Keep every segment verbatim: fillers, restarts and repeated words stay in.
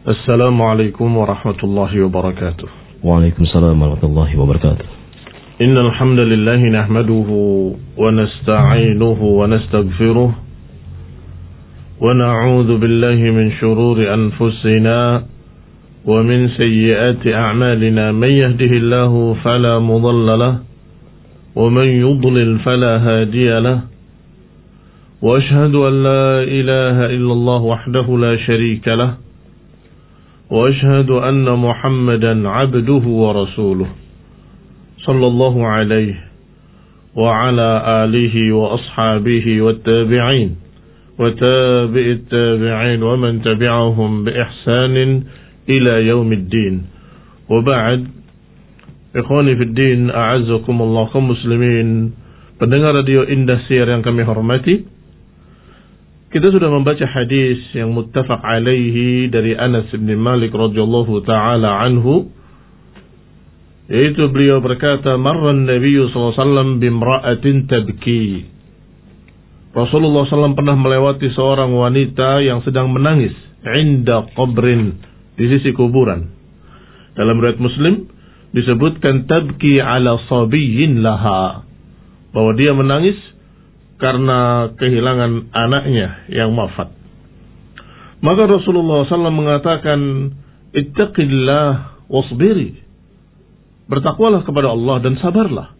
Assalamualaikum warahmatullahi wabarakatuh. Waalaikumsalam warahmatullahi wabarakatuh. Innal hamdalillah nahmaduhu wa nasta'inuhu wa nastaghfiruh wa na'udzu billahi min shururi anfusina wa min sayyiati a'malina. Man yahdihillahu fala mudilla lahu wa man yudlil fala hadiya lahu. Wa ashhadu an la ilaha illallah wahdahu la sharika lahu وأشهد أن محمدا عبده ورسوله صلى الله عليه وعلى آله وأصحابه والتابعين وتابع التابعين ومن تبعهم بإحسان إلى يوم الدين. وبعد إخواني في الدين أعزكم الله kaum muslimin pendengar radio Indah Siar yang kami hormati, kita sudah membaca hadis yang muttafaq alaihi dari Anas bin Malik radhiyallahu taala anhu, yaitu beliau berkata, marra an-nabiy sallallahu alaihi wasallam bimra'atin tabki. Rasulullah sallallahu alaihi wasallam pernah melewati seorang wanita yang sedang menangis inda qabrin, di sisi kuburan. Dalam riwayat Muslim disebutkan tabki ala sabiyyin laha, bahwa dia menangis karena kehilangan anaknya yang wafat. Maka Rasulullah sallallahu alaihi wasallam mengatakan, ittaqillah wasbiri, bertakwalah kepada Allah dan sabarlah.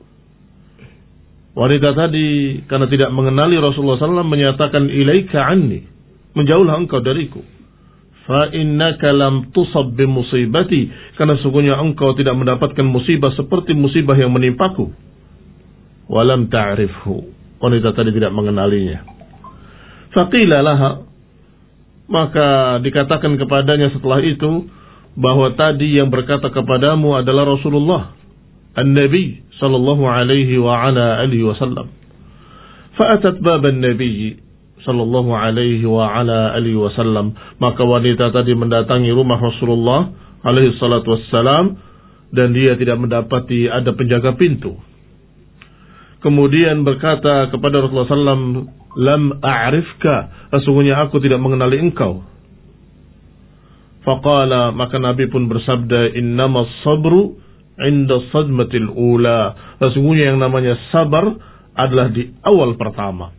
Wanita tadi karena tidak mengenali Rasulullah sallallahu alaihi wasallam menyatakan, ilaika anni, menjauhlah engkau dariku. Fa innaka lam tusab bimusibati, karena sungguhnya engkau tidak mendapatkan musibah seperti musibah yang menimpaku. Walam ta'rifhu, wanita tadi tidak mengenalinya. Faqila laha, maka dikatakan kepadanya setelah itu bahwa tadi yang berkata kepadamu adalah Rasulullah An-Nabi sallallahu alaihi wa ala alihi wasallam. Fa'atat baban Nabi sallallahu alaihi wa ala alihi wasallam, maka wanita tadi mendatangi rumah Rasulullah alaihi salatu wassalam, dan dia tidak mendapati ada penjaga pintu. Kemudian berkata kepada Rasulullah sallallahu alaihi wasallam, lam a'rifka, sesungguhnya aku tidak mengenali engkau. Faqala, maka Nabi pun bersabda, innamas sabru inda sadmatil ula, sesungguhnya yang namanya sabar adalah di awal pertama.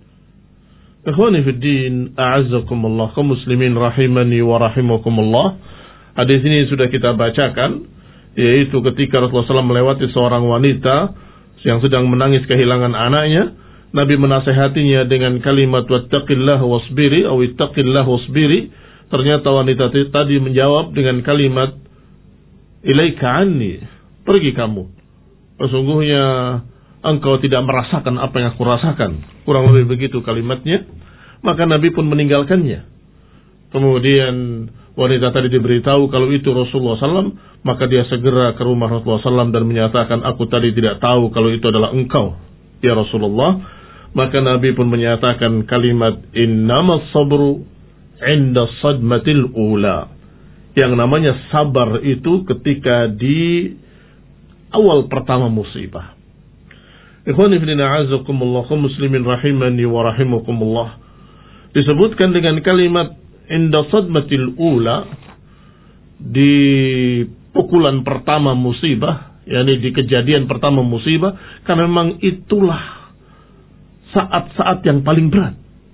Ikhwani fid din, a'azzakumullah, kaum muslimin rahimani wa rahimakumullah. Hadis ini sudah kita bacakan, yaitu ketika Rasulullah sallallahu alaihi wasallam melewati seorang wanita yang sedang menangis kehilangan anaknya, Nabi menasehatinya dengan kalimat wattaqillah wasbiri atau ittaqillah wasbiri. Ternyata wanita tadi menjawab dengan kalimat ilaika anni, pergi kamu, sesungguhnya engkau tidak merasakan apa yang aku rasakan. Kurang lebih begitu kalimatnya. Maka Nabi pun meninggalkannya. Kemudian wanita tadi diberitahu kalau itu Rasulullah sallallahu alaihi wasallam, maka dia segera ke rumah Rasulullah sallallahu alaihi wasallam dan menyatakan, aku tadi tidak tahu kalau itu adalah engkau, ya Rasulullah. Maka Nabi pun menyatakan kalimat innamas sabru inda sadmatil ula, yang namanya sabar itu ketika di awal pertama musibah. Ikhwani fillah a'azzakumullah, kaum muslimin rahimani wa rahimakumullah, disebutkan dengan kalimat inda sadmatil ula, di pukulan pertama musibah, yakni di kejadian pertama musibah, karena memang itulah saat-saat yang paling berat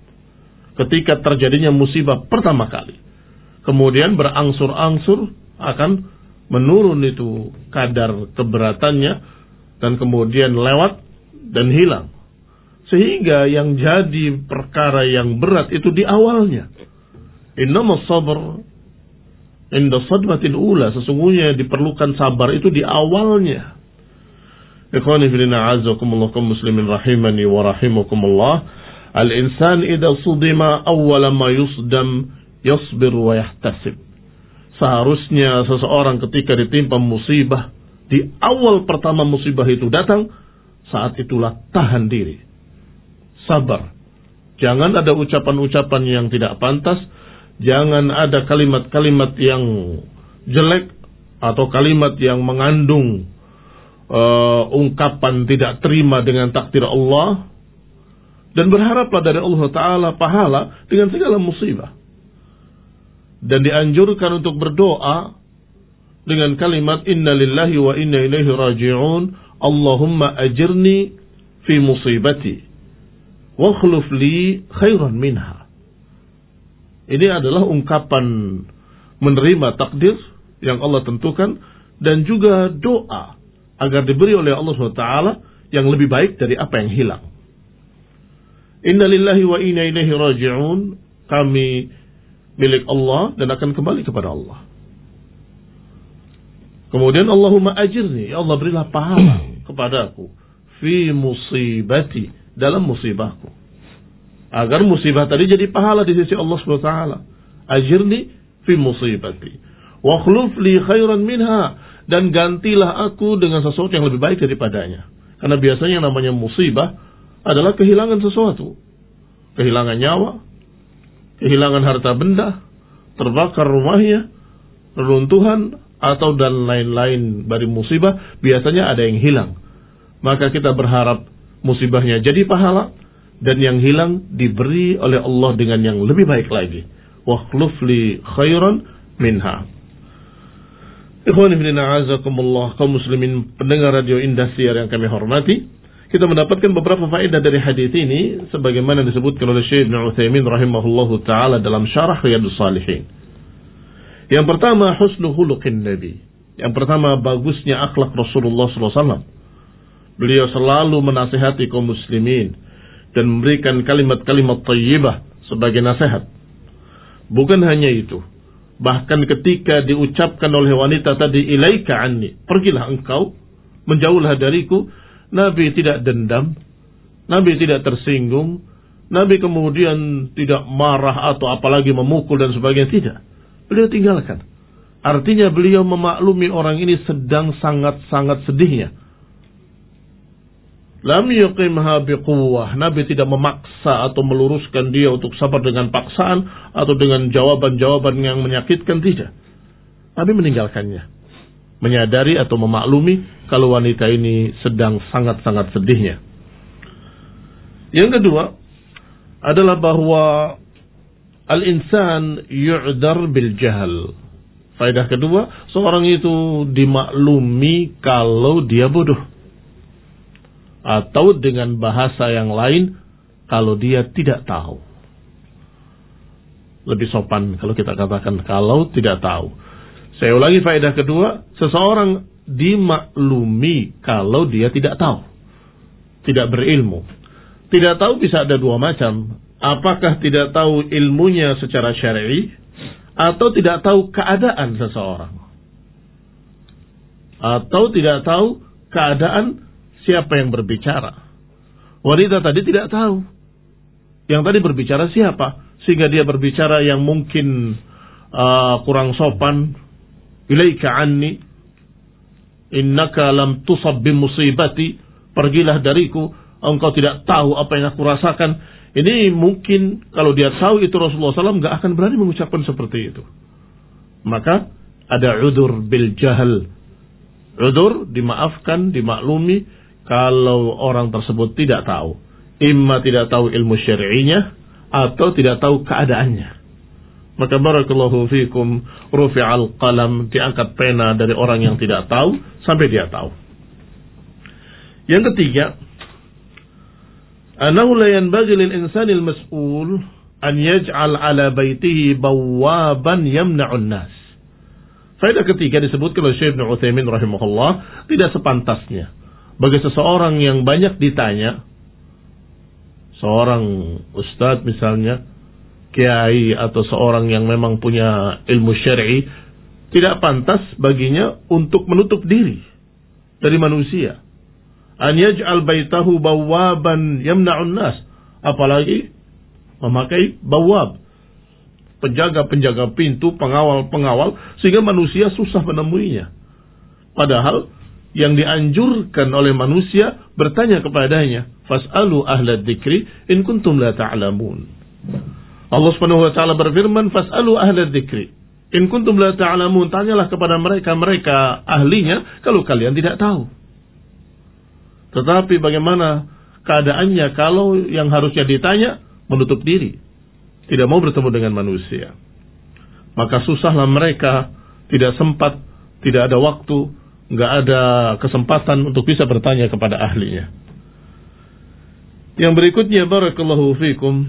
ketika terjadinya musibah pertama kali. Kemudian berangsur-angsur akan menurun itu kadar keberatannya, dan kemudian lewat dan hilang, sehingga yang jadi perkara yang berat itu di awalnya. Innamas sabr inda sadmatil ula, sesungguhnya diperlukan sabar itu di awalnya. Ikhwani fillah a'azzakumullah, kaum muslimin rahimani wa rahimakumullah. Al-insan idza sudima awwala ma yusdam yasbir wa yahtasib. Seharusnya seseorang ketika ditimpa musibah, di awal pertama musibah itu datang, saat itulah tahan diri, sabar. Jangan ada ucapan-ucapan yang tidak pantas, jangan ada kalimat-kalimat yang jelek atau kalimat yang mengandung uh, ungkapan tidak terima dengan takdir Allah, dan berharaplah dari Allah Ta'ala pahala dengan segala musibah. Dan dianjurkan untuk berdoa dengan kalimat inna lillahi wa inna ilaihi raji'un, Allahumma ajirni fi musibati wa akhluf li khairan minha. Ini adalah ungkapan menerima takdir yang Allah tentukan dan juga doa agar diberi oleh Allah subhanahu wa taala yang lebih baik dari apa yang hilang. Inna lillahi wa inna ilaihi raji'un, kami milik Allah dan akan kembali kepada Allah. Kemudian Allahumma ajirni, ya Allah berilah pahala kepadaku fi musibati, dalam musibahku, agar musibah tadi jadi pahala di sisi Allah subhanahu wa taala. Ajirni fi musibati wa akhluf li khairan minha, dan gantilah aku dengan sesuatu yang lebih baik daripadanya. Karena biasanya yang namanya musibah adalah kehilangan sesuatu, kehilangan nyawa, kehilangan harta benda, terbakar rumahnya, reruntuhan, atau dan lain-lain dari musibah. Biasanya ada yang hilang. Maka kita berharap musibahnya jadi pahala, dan yang hilang diberi oleh Allah dengan yang lebih baik lagi. Wakhluf li khairan minha. Ikhwani fillah azakumullah, kaum muslimin pendengar radio Indosiar yang kami hormati, kita mendapatkan beberapa faedah dari hadis ini sebagaimana disebutkan oleh Syekh Ibnu Utsaimin rahimahullahu taala dalam syarah Riyadhus Shalihin. Yang pertama, husnu khuluqin nabi. Yang pertama, bagusnya akhlak Rasulullah sallallahu alaihi wasallam. Beliau selalu menasihati kaum muslimin dan memberikan kalimat-kalimat thayyibah sebagai nasihat. Bukan hanya itu, bahkan ketika diucapkan oleh wanita tadi, ilaika anni, pergilah engkau, menjauhlah dariku, Nabi tidak dendam, Nabi tidak tersinggung, Nabi kemudian tidak marah atau apalagi memukul dan sebagainya, tidak. Beliau tinggalkan. Artinya beliau memaklumi orang ini sedang sangat-sangat sedihnya. Lam yuqimha biquwwah. Nabi tidak memaksa atau meluruskan dia untuk sabar dengan paksaan atau dengan jawaban-jawaban yang menyakitkan, tidak. Nabi meninggalkannya, menyadari atau memaklumi kalau wanita ini sedang sangat-sangat sedihnya. Yang kedua adalah bahwa al-insan yu'dar bil jahal. Faedah kedua, seorang itu dimaklumi kalau dia bodoh. Atau dengan bahasa yang lain, kalau dia tidak tahu. Lebih sopan kalau kita katakan kalau tidak tahu. Saya ulangi faedah kedua, seseorang dimaklumi kalau dia tidak tahu, tidak berilmu. Tidak tahu bisa ada dua macam. Apakah tidak tahu ilmunya secara syar'i, atau tidak tahu keadaan seseorang, atau tidak tahu keadaan siapa yang berbicara. Wanita tadi tidak tahu yang tadi berbicara siapa, sehingga dia berbicara yang mungkin uh, kurang sopan. Ilaika anni innaka lam tusab bimusibati, pergilah dariku, engkau tidak tahu apa yang aku rasakan. Ini mungkin kalau dia tahu itu Rasulullah sallallahu alaihi wasallam gak akan berani mengucapkan seperti itu. Maka ada udzur bil jahal. Udzur dimaafkan, dimaklumi kalau orang tersebut tidak tahu. Imma tidak tahu ilmu syar'inya atau tidak tahu keadaannya. Maka barakallahu fikum, rufi'al qalam, diangkat pena dari orang yang tidak tahu sampai dia tahu. Yang ketiga, annahu la yanbaghi lil insanil mas'ul an yaj'al ala baitihi bawaban yamna'un nas. Faedah ketiga disebutkan oleh Syekh Ibnu Utsaimin rahimahullah, tidak sepantasnya bagi seseorang yang banyak ditanya, seorang ustadz misalnya, kiai atau seorang yang memang punya ilmu syar'i, tidak pantas baginya untuk menutup diri dari manusia. An yaj'al baitahu bawaban yamna'un nas, apalagi memakai bawab, penjaga-penjaga pintu, pengawal-pengawal, sehingga manusia susah menemuinya. Padahal yang dianjurkan oleh manusia bertanya kepadanya, fas'alu ahla dzikri in kuntum la ta'lamun. Allah Subhanahu wa taala berfirman, fas'alu ahla dzikri in kuntum la ta'lamun, tanyalah kepada mereka-mereka ahlinya kalau kalian tidak tahu. Tetapi bagaimana keadaannya kalau yang harusnya ditanya menutup diri, tidak mau bertemu dengan manusia. maka susahlah mereka, tidak sempat, tidak ada waktu, nggak ada kesempatan untuk bisa bertanya kepada ahlinya. Yang berikutnya, barakallahu fikum,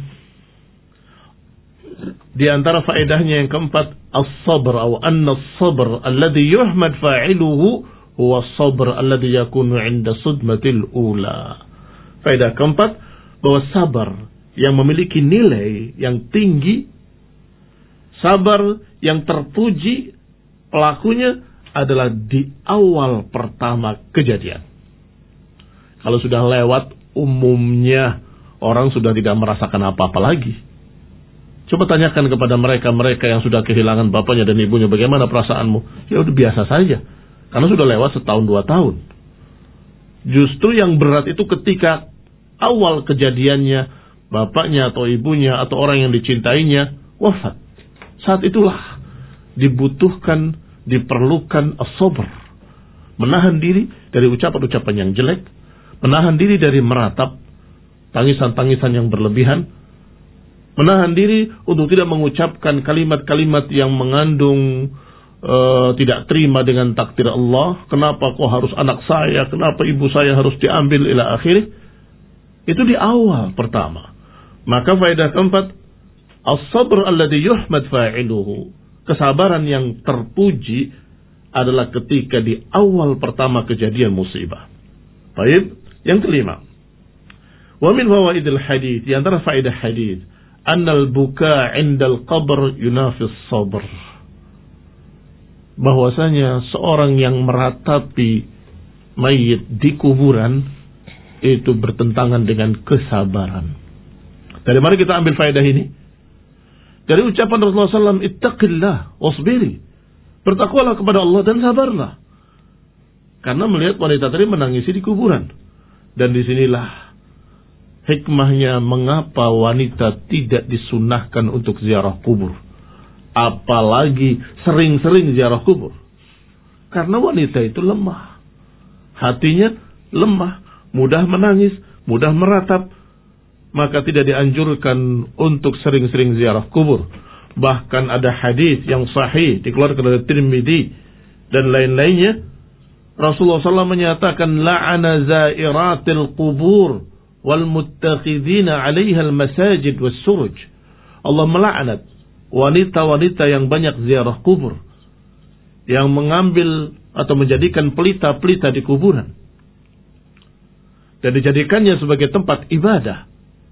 di antara faedahnya yang keempat, as-sabr atau anna as-sabr alladhi yuhmad fa'iluhu huwa as-sabr alladhi yakunu 'inda sudmatil ula. Faedah keempat, bahwa sabar yang memiliki nilai yang tinggi, sabar yang terpuji pelakunya adalah di awal pertama kejadian. Kalau sudah lewat, umumnya orang sudah tidak merasakan apa-apa lagi. Coba tanyakan kepada mereka-mereka yang sudah kehilangan bapaknya dan ibunya, bagaimana perasaanmu? Ya udah biasa saja, karena sudah lewat setahun dua tahun. Justru yang berat itu ketika awal kejadiannya, bapaknya atau ibunya atau orang yang dicintainya wafat. Saat itulah dibutuhkan, diperlukan as-sabr, menahan diri dari ucapan-ucapan yang jelek, menahan diri dari meratap tangisan-tangisan yang berlebihan, menahan diri untuk tidak mengucapkan kalimat-kalimat yang mengandung uh, tidak terima dengan takdir Allah. Kenapa kok harus anak saya, kenapa ibu saya harus diambil, ila akhirih. Itu di awal pertama. Maka faedah keempat, as-sabr alladhi yuhmad fa'iluhu, kesabaran yang terpuji adalah ketika di awal pertama kejadian musibah. Baik, yang kelima, wa min fawaidil hadits, di antara faedah hadits, annal buka 'indal qabr yunafis sabr, bahwasanya seorang yang meratapi mayit di kuburan itu bertentangan dengan kesabaran. Dari mana kita ambil faedah ini? Dari ucapan Rasulullah sallallahu alaihi wasallam, ittaqillah wasbiri, bertakwalah kepada Allah dan sabarlah. Karena melihat wanita tadi menangisi di kuburan. Dan disinilah hikmahnya mengapa wanita tidak disunahkan untuk ziarah kubur, apalagi sering-sering ziarah kubur. Karena wanita itu lemah, hatinya lemah, mudah menangis, mudah meratap, maka tidak dianjurkan untuk sering-sering ziarah kubur. Bahkan ada hadis yang sahih dikeluarkan oleh Tirmidzi dan lain-lainnya, Rasulullah sallallahu alaihi wasallam menyatakan, la'ana zairatil qubur wal muttakhidina 'alaiha al masajid was suruj. Allah melaknat wanita-wanita yang banyak ziarah kubur, yang mengambil atau menjadikan pelita-pelita di kuburan dan dijadikannya sebagai tempat ibadah.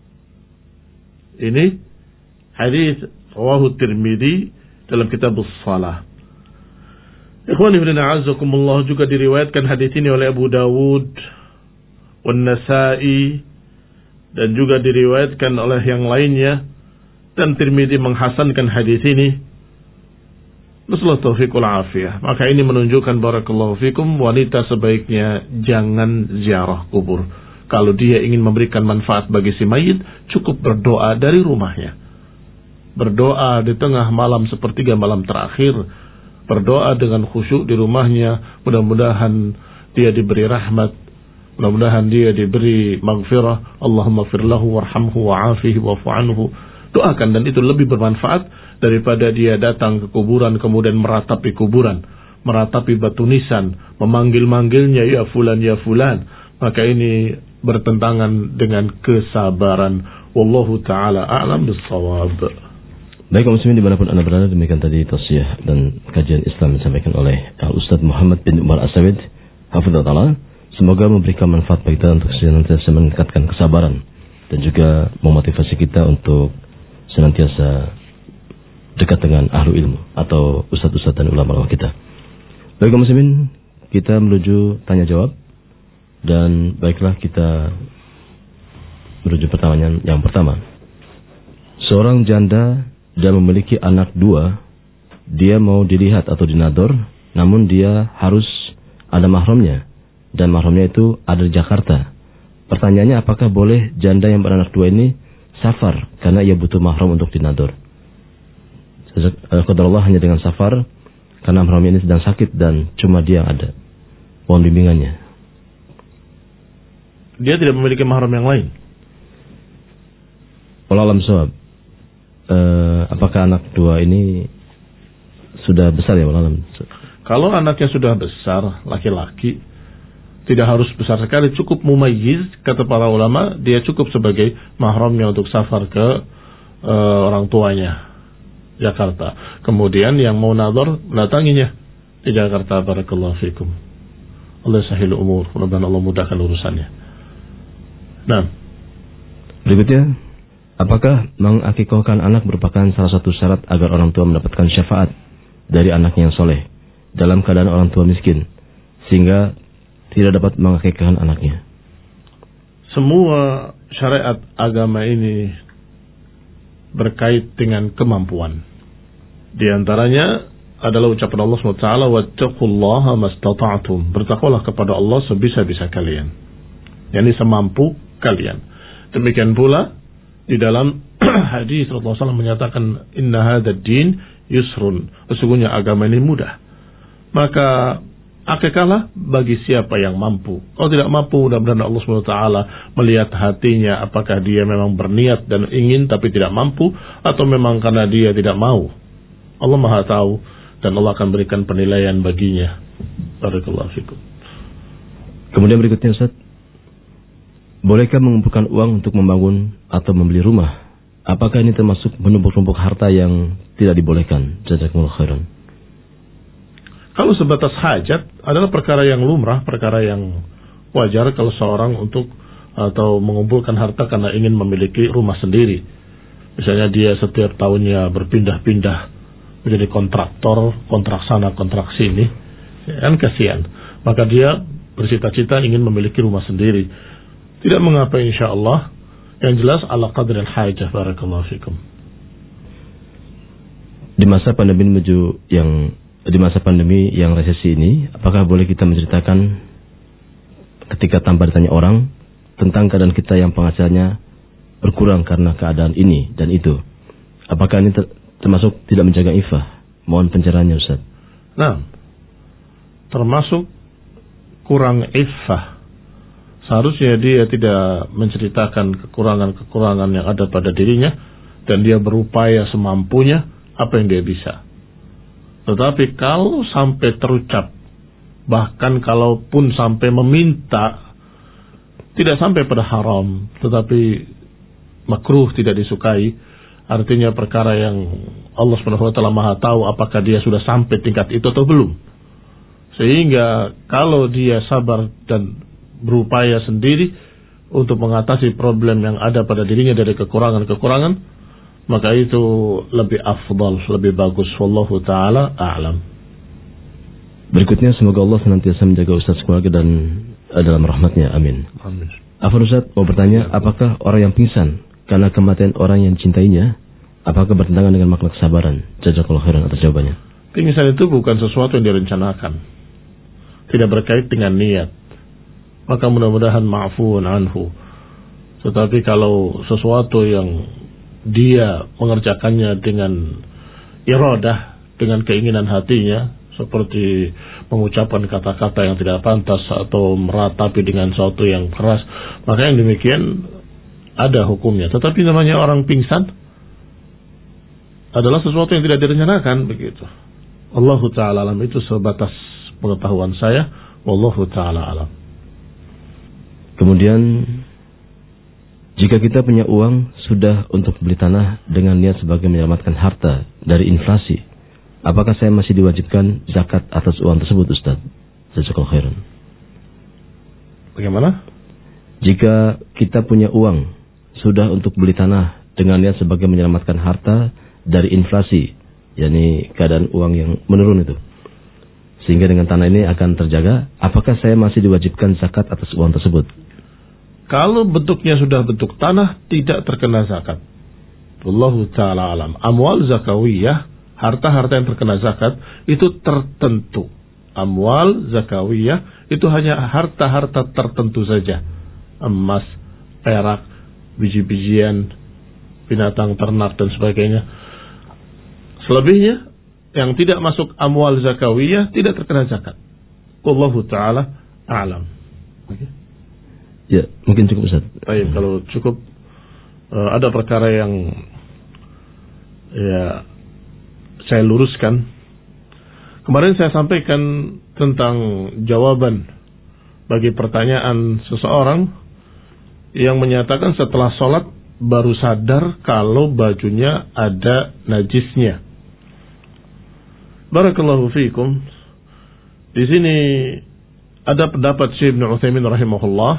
Ini hadis rawahu Tirmidzi dalam kitab as-shalah. Ikhwani fillah a'azzakumullah, juga diriwayatkan hadis ini oleh Abu Dawud wan Nasa'i dan juga diriwayatkan oleh yang lainnya, dan Tirmidzi menghasankan hadis ini. Nasallahu taufiq wal afiyah. Maka ini menunjukkan, barakallahu fikum, wanita sebaiknya jangan ziarah kubur. Kalau dia ingin memberikan manfaat bagi si mayit, cukup berdoa dari rumahnya. Berdoa di tengah malam sepertiga malam terakhir, berdoa dengan khusyuk di rumahnya, mudah-mudahan dia diberi rahmat, mudah-mudahan dia diberi maghfirah. Allahumma fir lahu warhamhu wa'afihi wa'fu anhu. Doakan, dan itu lebih bermanfaat daripada dia datang ke kuburan kemudian meratapi kuburan, meratapi batu nisan, memanggil-manggilnya, ya fulan ya fulan. Maka ini bertentangan dengan kesabaran. Wallahu ta'ala a'lam bis-shawab. Baik kaum muslimin dimanapun anda berada, demikian tadi tausiah dan kajian Islam disampaikan oleh Al-Ustaz Muhammad bin Umar As-Sawid, hafizahullah ta'ala. Semoga memberikan manfaat bagi kita untuk senantiasa meningkatkan kesabaran dan juga memotivasi kita untuk senantiasa dekat dengan ahlu ilmu atau ustaz-ustaz dan ulama-ulama kita. Baik kaum muslimin, kita menuju tanya jawab, dan baiklah kita menuju pertanyaan yang pertama. Seorang janda dan memiliki anak dua, dia mau dilihat atau dinador, namun dia harus ada mahramnya, dan mahramnya itu ada di Jakarta. Pertanyaannya, apakah boleh janda yang beranak dua ini safar karena ia butuh mahram untuk dinador? Qadarullah hanya dengan safar karena mahramnya ini sedang sakit dan cuma dia yang ada. Mohon bimbingannya. Dia tidak memiliki mahram yang lain. Wallahu a'lam bishawab. Uh, apakah anak dua ini sudah besar ya Malam? Kalau anaknya sudah besar, laki-laki, tidak harus besar sekali, cukup mumayyiz, kata para ulama, dia cukup sebagai mahramnya untuk safar ke uh, orang tuanya Jakarta. Kemudian yang mau nadhar mendatanginya di Jakarta. Barakallahu fikum. Allah sahil umur, mudah-mudahan Allah mudahkan urusannya. Nah, berikutnya, apakah mengakikahkan anak merupakan salah satu syarat agar orang tua mendapatkan syafaat dari anaknya yang soleh dalam keadaan orang tua miskin, sehingga tidak dapat mengakikahkan anaknya? Semua syariat agama ini berkait dengan kemampuan. Di antaranya adalah ucapan Allah subhanahu wa taala, wattaqullaha mastata'tum. Bertakwalah kepada Allah sebisa-bisa kalian, yakni semampu kalian. Demikian pula di dalam hadis Rasulullah shallallahu alaihi wasallam menyatakan, inna hadzal din yusrun. Sesungguhnya agama ini mudah. Maka akikahlah bagi siapa yang mampu. Kalau tidak mampu, mudah-mudahan Allah subhanahu wa taala melihat hatinya, apakah dia memang berniat dan ingin tapi tidak mampu, atau memang karena dia tidak mau. Allah Maha tahu, dan Allah akan berikan penilaian baginya. Barakallahu fikum. Kemudian berikutnya Ustaz, bolehkah mengumpulkan uang untuk membangun atau membeli rumah? Apakah ini termasuk menumpuk-numpuk harta yang tidak dibolehkan? Jazakumullah khairan. Kalau sebatas hajat adalah perkara yang lumrah, perkara yang wajar kalau seorang untuk atau mengumpulkan harta karena ingin memiliki rumah sendiri. Misalnya dia setiap tahunnya berpindah-pindah menjadi kontraktor, kontrak sana, kontrak sini, ya kan kasihan. Maka dia bercita-cita ingin memiliki rumah sendiri. Tidak mengapa insya Allah. Yang jelas ala qadril hajah. Barakallahu fikum. Di masa pandemi menuju yang di masa pandemi yang resesi ini, apakah boleh kita menceritakan ketika tanpa ditanya orang tentang keadaan kita yang penghasilannya berkurang karena keadaan ini dan itu? Apakah ini ter termasuk tidak menjaga iffah? Mohon pencerahannya Ustaz. Nah, termasuk kurang iffah. Seharusnya dia tidak menceritakan kekurangan-kekurangan yang ada pada dirinya, dan dia berupaya semampunya apa yang dia bisa. Tetapi kalau sampai terucap, bahkan kalaupun sampai meminta, tidak sampai pada haram, tetapi makruh, tidak disukai, artinya perkara yang Allah subhanahu wa taala Maha tahu apakah dia sudah sampai tingkat itu atau belum. Sehingga kalau dia sabar dan berupaya sendiri untuk mengatasi problem yang ada pada dirinya dari kekurangan-kekurangan, maka itu lebih afdal, lebih bagus. Wallahu ta'ala a'lam. Berikutnya, semoga Allah senantiasa menjaga Ustaz keluarga dan dalam rahmatnya. Amin. Amin. Afwan Ustaz, mau bertanya, apakah orang yang pingsan karena kematian orang yang dicintainya, apakah bertentangan dengan makna kesabaran? Jazakallahu khairan atas jawabannya. Pingsan itu bukan sesuatu yang direncanakan, tidak berkait dengan niat, maka mudah-mudahan ma'fuun anhu. Tetapi kalau sesuatu yang dia mengerjakannya dengan iradah, dengan keinginan hatinya, seperti mengucapkan kata-kata yang tidak pantas atau meratapi dengan sesuatu yang keras, maka yang demikian ada hukumnya. Tetapi namanya orang pingsan adalah sesuatu yang tidak direncanakan, begitu. Allahu ta'ala alam. Itu sebatas pengetahuan saya. Wallahu ta'ala alam. Kemudian, jika kita punya uang sudah untuk beli tanah dengan niat sebagai menyelamatkan harta dari inflasi, apakah saya masih diwajibkan zakat atas uang tersebut, Ustaz? Jazakallahu khairan. Bagaimana? Jika kita punya uang sudah untuk beli tanah dengan niat sebagai menyelamatkan harta dari inflasi, yakni keadaan uang yang menurun itu, sehingga dengan tanah ini akan terjaga, apakah saya masih diwajibkan zakat atas uang tersebut? Kalau bentuknya sudah bentuk tanah, tidak terkena zakat. Wallahu ta'ala alam. Amwal zakawiyah, harta-harta yang terkena zakat, itu tertentu. Amwal zakawiyah, itu hanya harta-harta tertentu saja. Emas, perak, biji-bijian, binatang ternak, dan sebagainya. Selebihnya, yang tidak masuk amwal zakawiyah, tidak terkena zakat. Wallahu ta'ala a'lam. Okay. Ya, mungkin cukup Ustaz. Baik, hmm. kalau cukup, uh, ada perkara yang ya saya luruskan Kemarin saya sampaikan tentang jawaban bagi pertanyaan seseorang yang menyatakan setelah sholat baru sadar kalau bajunya ada najisnya. Barakallahu fiikum. Di sini ada pendapat Syekh Ibnu Utsaimin rahimahullah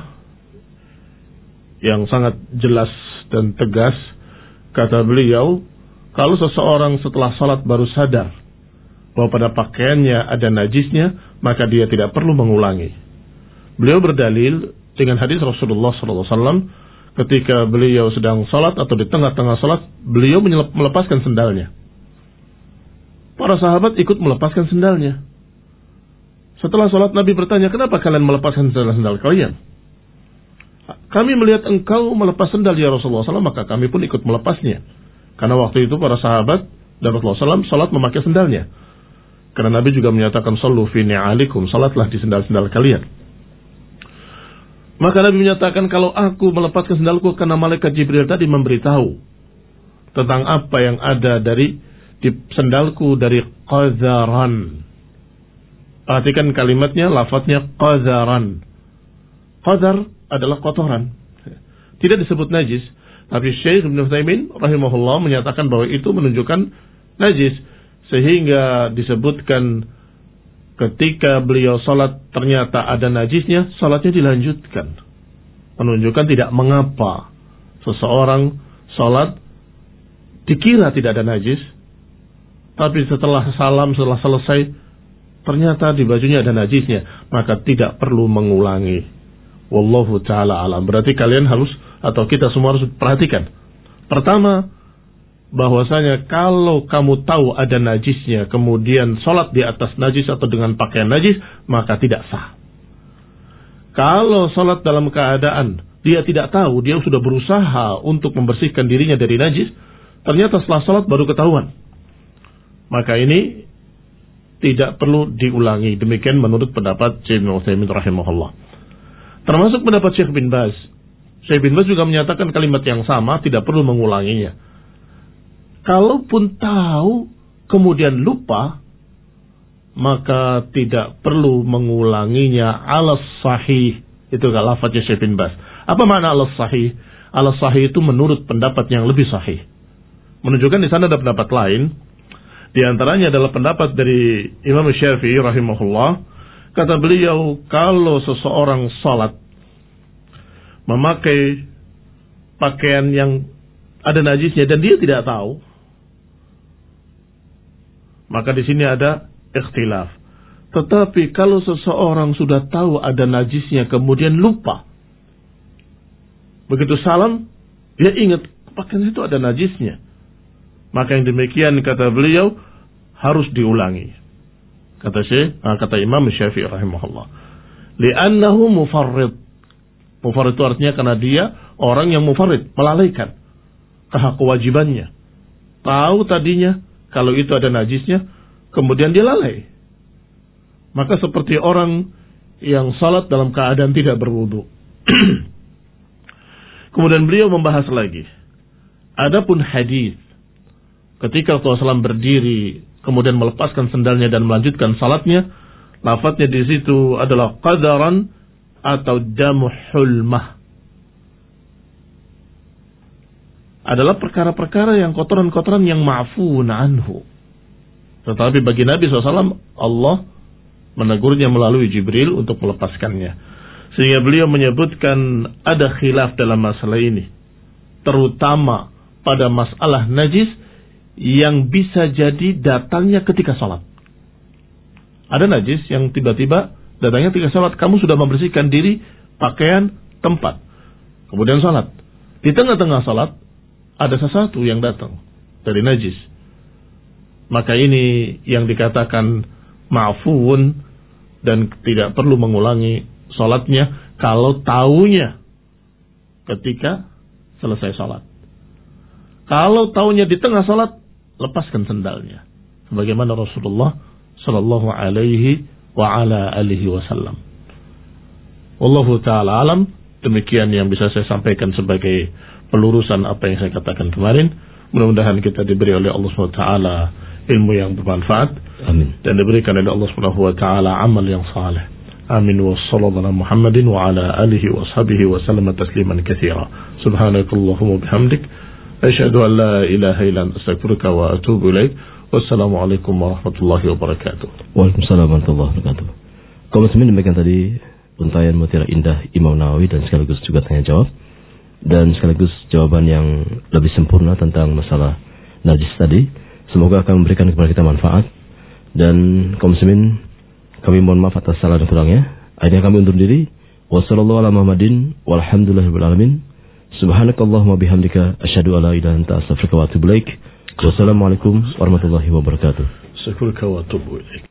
yang sangat jelas dan tegas. Kata beliau, kalau seseorang setelah sholat baru sadar bahwa pada pakaiannya ada najisnya, maka dia tidak perlu mengulangi. Beliau berdalil dengan hadis Rasulullah shallallahu alaihi wasallam ketika beliau sedang sholat atau di tengah-tengah sholat, beliau melepaskan sendalnya. Para sahabat ikut melepaskan sendalnya. Setelah sholat Nabi bertanya, kenapa kalian melepaskan sendal-sendal kalian? Kami melihat engkau melepas sendal ya Rasulullah shallallahu alaihi wasallam, maka kami pun ikut melepasnya. Karena waktu itu para sahabat dan Rasulullah shallallahu alaihi wasallam sholat memakai sendalnya. Karena Nabi juga menyatakan sallu fi ni'alikum, salatlah di sendal-sendal kalian. Maka Nabi menyatakan kalau aku melepaskan sendalku karena malaikat Jibril tadi memberitahu tentang apa yang ada dari di sendalku dari qazaran. Perhatikan kalimatnya, lafadznya qazaran. Qazar adalah kotoran. Tidak disebut najis, tapi Syekh Ibnu Utsaimin rahimahullah menyatakan bahwa itu menunjukkan najis. Sehingga disebutkan ketika beliau sholat ternyata ada najisnya, sholatnya dilanjutkan. Menunjukkan tidak mengapa seseorang sholat dikira tidak ada najis, tapi setelah salam, setelah selesai, ternyata di bajunya ada najisnya, maka tidak perlu mengulangi. Wallahu ta'ala alam. Berarti kalian harus, atau kita semua harus perhatikan. Pertama, bahwasanya kalau kamu tahu ada najisnya, kemudian sholat di atas najis atau dengan pakaian najis, maka tidak sah. Kalau sholat dalam keadaan dia tidak tahu, dia sudah berusaha untuk membersihkan dirinya dari najis, ternyata setelah sholat baru ketahuan, maka ini tidak perlu diulangi. Demikian menurut pendapat Syekh Ibnu Utsaimin rahimahullah. Termasuk pendapat Syekh bin Baz. Syekh bin Baz juga menyatakan kalimat yang sama, tidak perlu mengulanginya. Kalaupun tahu kemudian lupa, maka tidak perlu mengulanginya alas sahih. Itu kalau lafadznya Syekh bin Baz. Apa makna alas sahih? Alas sahih itu menurut pendapat yang lebih sahih. Menunjukkan di sana ada pendapat lain. Di antaranya adalah pendapat dari Imam Syafi'i rahimahullah. Kata beliau, kalau seseorang salat memakai pakaian yang ada najisnya dan dia tidak tahu, maka di sini ada ikhtilaf. Tetapi kalau seseorang sudah tahu ada najisnya kemudian lupa, begitu salam dia ingat pakaian itu ada najisnya, maka yang demikian kata beliau harus diulangi. Kata Syekh, kata Imam Syafi'i rahimahullah, li'annahu mufarrid. Mufarrid itu artinya karena dia orang yang mufarrid, melalaikan hak kewajibannya. Tahu tadinya kalau itu ada najisnya, kemudian dia lalai. Maka seperti orang yang salat dalam keadaan tidak berwudu. Kemudian beliau membahas lagi. Adapun hadis ketika Rasulullah shallallahu alaihi wasallam berdiri kemudian melepaskan sendalnya dan melanjutkan salatnya, lafadznya di situ adalah qadaran atau damu hulmah. Adalah perkara-perkara yang kotoran-kotoran yang ma'fun anhu. Tetapi bagi Nabi shallallahu alaihi wasallam, Allah menegurnya melalui Jibril untuk melepaskannya. Sehingga beliau menyebutkan ada khilaf dalam masalah ini. Terutama pada masalah najis yang bisa jadi datangnya ketika sholat. Ada najis yang tiba-tiba datangnya ketika sholat. Kamu sudah membersihkan diri, pakaian, tempat. Kemudian sholat. Di tengah-tengah sholat, ada sesuatu yang datang dari najis. Maka ini yang dikatakan ma'fuun dan tidak perlu mengulangi sholatnya kalau taunya ketika selesai sholat. Kalau taunya di tengah sholat, lepaskan sendalnya. Sebagaimana Rasulullah sallallahu alaihi wa ala alihi wasallam. Wallahu ta'ala alam. Demikian yang bisa saya sampaikan sebagai pelurusan apa yang saya katakan kemarin. Mudah-mudahan kita diberi oleh Allah subhanahu wa taala ilmu yang bermanfaat. Amin. Dan diberikan oleh Allah Subhanahu wa taala amal yang saleh. Amin. Wa sallallahu ala Muhammadin wa ala alihi wa ashabihi wa sallama tasliman katsira. Subhanakallahumma bihamdik asyhadu an la ilaha illa anta astaghfiruka wa atubu ilaik. Wassalamualaikum warahmatullahi wabarakatuh. Waalaikumsalam warahmatullahi wabarakatuh. Kaum muslimin, demikian tadi untayan mutiara indah Imam Nawawi dan sekaligus juga tanya jawab dan sekaligus jawaban yang lebih sempurna tentang masalah najis tadi. Semoga akan memberikan kepada kita manfaat. Dan kaum muslimin, kami mohon maaf atas salah dan kurangnya. Akhirnya kami undur diri. Wassallallahu ala Muhammadin walhamdulillahirabbil alamin. Subhanakallahumma bihamdika asyhadu an la ilaha illa anta astaghfiruka wa atubu ilaik. Wassalamualaikum warahmatullahi wabarakatuh. Astaghfiruka wa atubu ilaik.